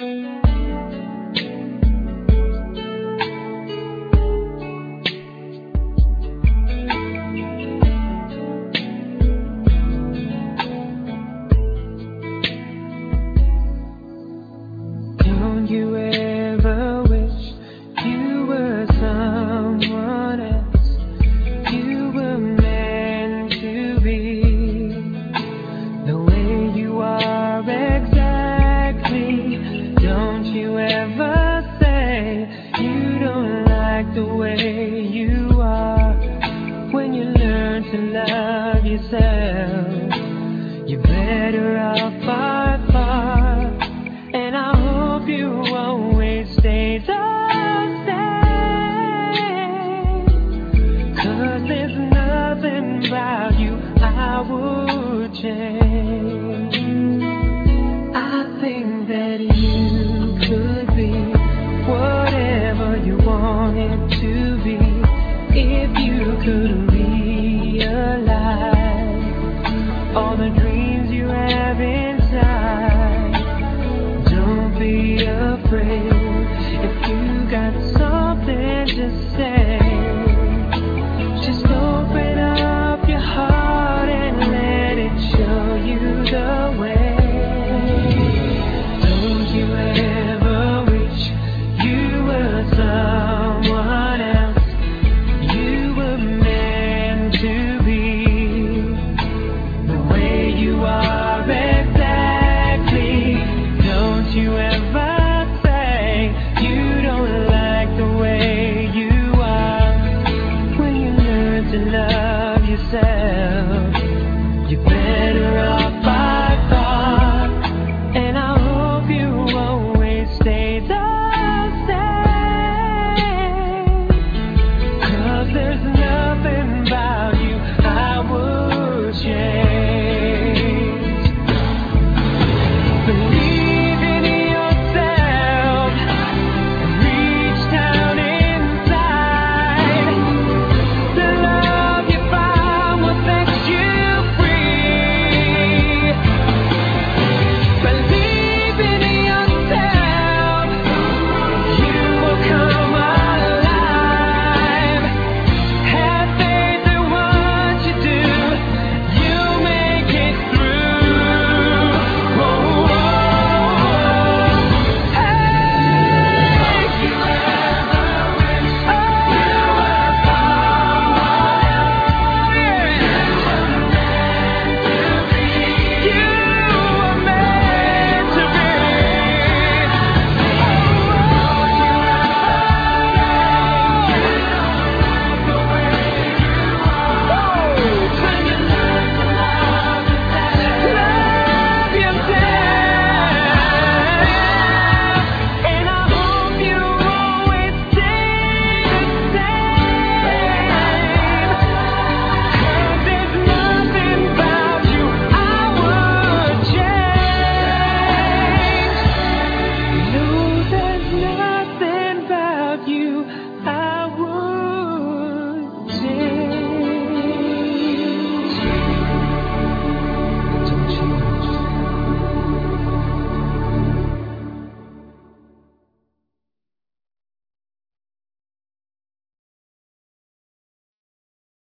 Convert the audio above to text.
Don't you ever wish you were someone else? You were meant to be the way you are exactly. Don't you ever say you don't like the way you are. When you learn to love yourself, you're better off by far. And I hope you always stay the same. 'Cause there's nothing about you I would change. I think that you could be whatever you wanted to be if you could realize all the dreams you have inside. Don't be afraid if you got something to say.